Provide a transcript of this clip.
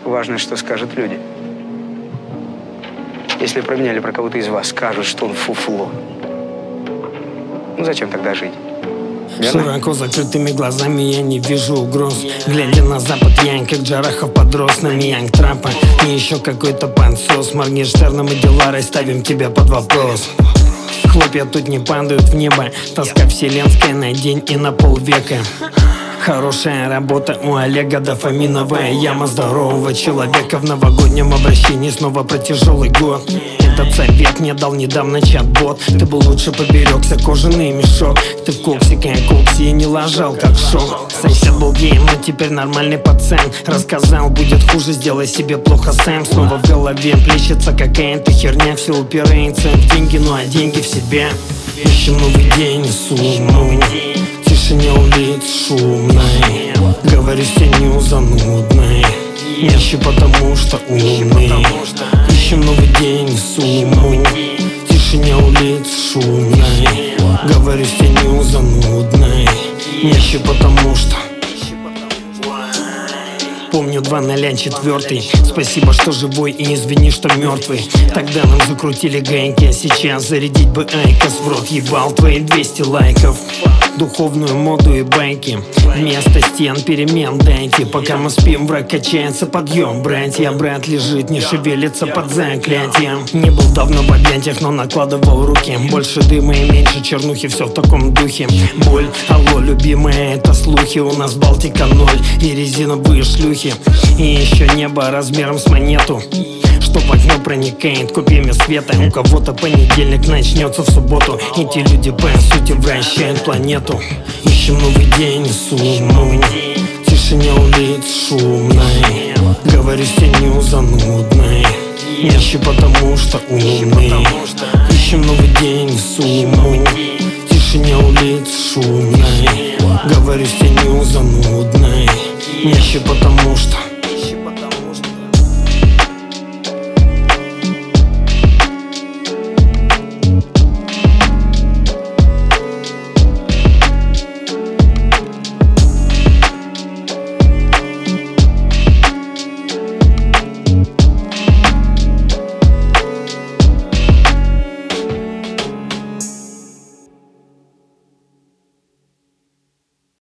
важно, что скажут люди. Если про меня или про кого-то из вас скажут, что он фуфло, ну зачем тогда жить? Верно? Широко закрытыми глазами я не вижу угроз. Глядя на запад, я как Джарахов подрос. На Янг Трапа и еще какой-то панцос. С Моргенштерном и Диларой ставим тебя под вопрос. Хлопья тут не падают в небо. Тоска вселенская на день и на полвека. Хорошая работа у Олега, дофаминовая яма здорового человека. В новогоднем обращении снова про тяжелый год. Этот совет мне дал недавно чат-бот. Ты бы лучше поберегся, кожаный мешок. Ты в коксике, кокси и не ложал, как шок. Сосед был геем, но теперь нормальный пацан. Рассказал, будет хуже, сделай себе плохо сам. Снова в голове плещется какая-то херня. Все упирается в деньги, ну а деньги в себя. Ищем новый день, сумму. Тишине улиц шумной. Говорю с тенью занудной. Ищу, потому что умный. Ищем новый день, сумму. Тишине улиц шумной. Говорю с тенью занудной. Ищу, потому что помню 2-0-4. Спасибо, что живой, и извини, что мертвый. Тогда нам закрутили гайки, а сейчас зарядить бы айкос. В рот ебал твои 200 лайков. Духовную моду и байки. Вместо стен перемен дайте. Пока мы спим, враг качается, подъем, братья. Брат лежит, не шевелится под заклятием. Не был давно в объятиях, но накладывал руки. Больше дыма и меньше чернухи, все в таком духе. Боль, алло, любимая, это слухи. У нас Балтика 0 и резиновые шлюхи. И еще небо размером с монету, что в окно проникает копьями света. У кого-то понедельник начнется в субботу. Эти люди по сути вращают планету. Ищем новый день, сумму. Тишине улиц шумной. Говорю с тенью занудной. Ищу, потому что умный. Ищем новый день, сумму. Тишине улиц шумной. Говорю с тенью занудной. Ищу, потому что